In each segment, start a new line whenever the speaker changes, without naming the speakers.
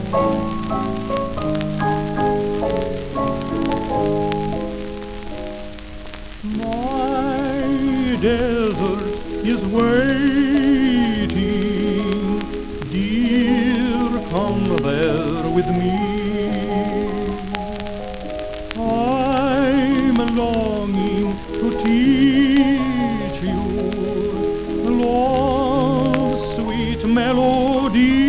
My desert is waiting, dear, come there with me. I'm longing to teach you love's sweet melody.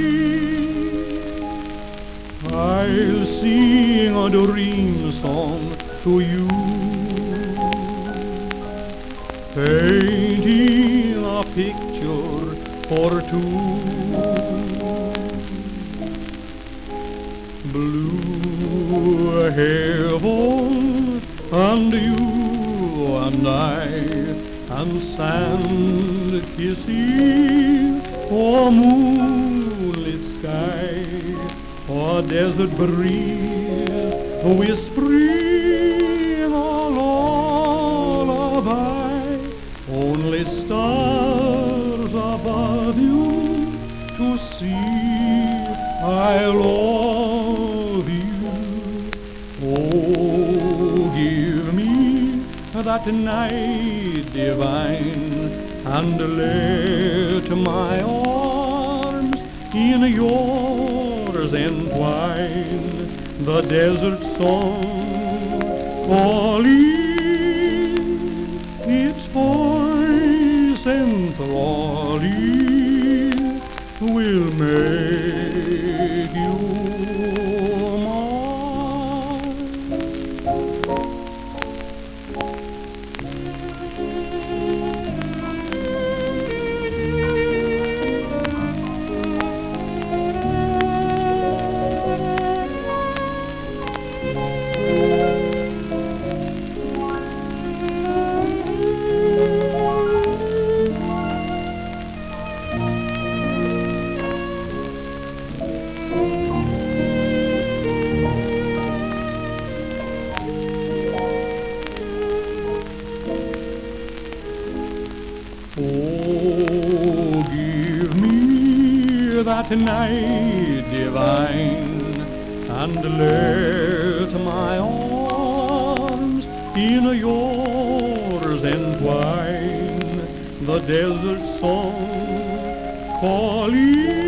I'll sing a dream song to you, painting a picture for two. Blue heaven and you and I, and sand kissing, or moonlit sky, or desert breeze whispering a lullaby. Only stars above you to see I love you. Oh, give me that night divine, and let my arms in yours entwine. The desert song calling, its voice enthralling, will make you mine. Oh, give me that night divine, and let my arms in yours entwine. The desert song calling,